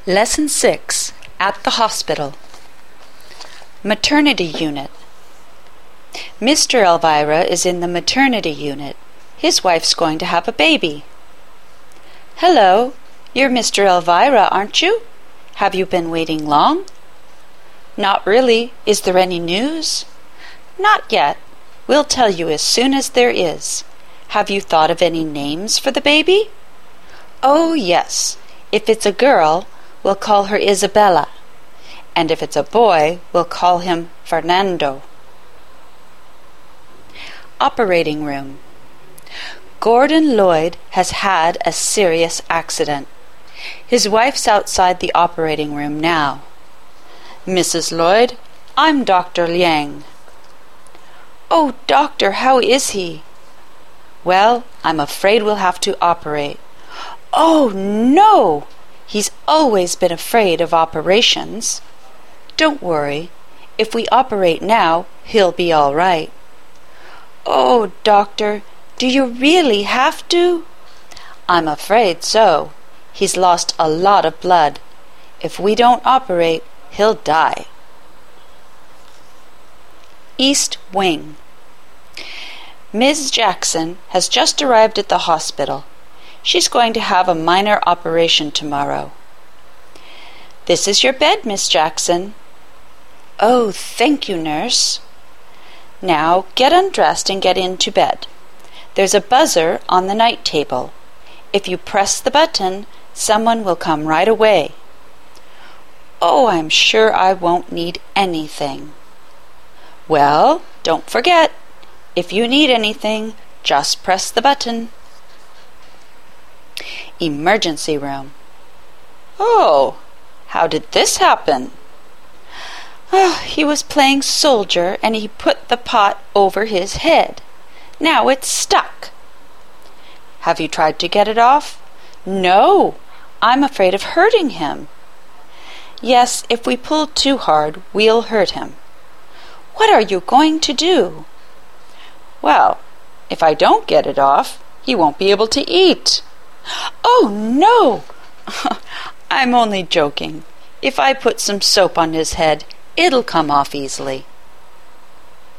Lesson 6. At the Hospital. Maternity Unit. Mr. Elvira is in the maternity unit. His wife's going to have a baby. Hello, you're Mr. Elvira, aren't you? Have you been waiting long? Not really. Is there any news? Not yet. We'll tell you as soon as there is. Have you thought of any names for the baby? Oh, yes. If it's a girl, we'll call her Isabella, and if it's a boy, we'll call him Fernando. Operating room. Gordon Lloyd has had a serious accident. His wife's outside the operating room now. Mrs. Lloyd, I'm Dr. Liang. Oh, doctor, how is he? Well, I'm afraid we'll have to operate. Oh, no! He's always been afraid of operations. Don't worry. If we operate now, he'll be all right. Oh, doctor, do you really have to? I'm afraid so. He's lost a lot of blood. If we don't operate, he'll die. East Wing. Ms. Jackson has just arrived at the hospital. She's going to have a minor operation tomorrow. This is your bed, Miss Jackson. Oh, thank you, nurse. Now get undressed and get into bed. There's a buzzer on the night table. If you press the button, someone will come right away. Oh, I'm sure I won't need anything. Well, don't forget, if you need anything, just press the button. Emergency room. Oh, how did this happen? Oh, he was playing soldier and he put the pot over his head. Now it's stuck. Have you tried to get it off? No, I'm afraid of hurting him. Yes, if we pull too hard, we'll hurt him. What are you going to do? Well, if I don't get it off, he won't be able to eat. Oh, no! I'm only joking. If I put some soap on his head, it'll come off easily.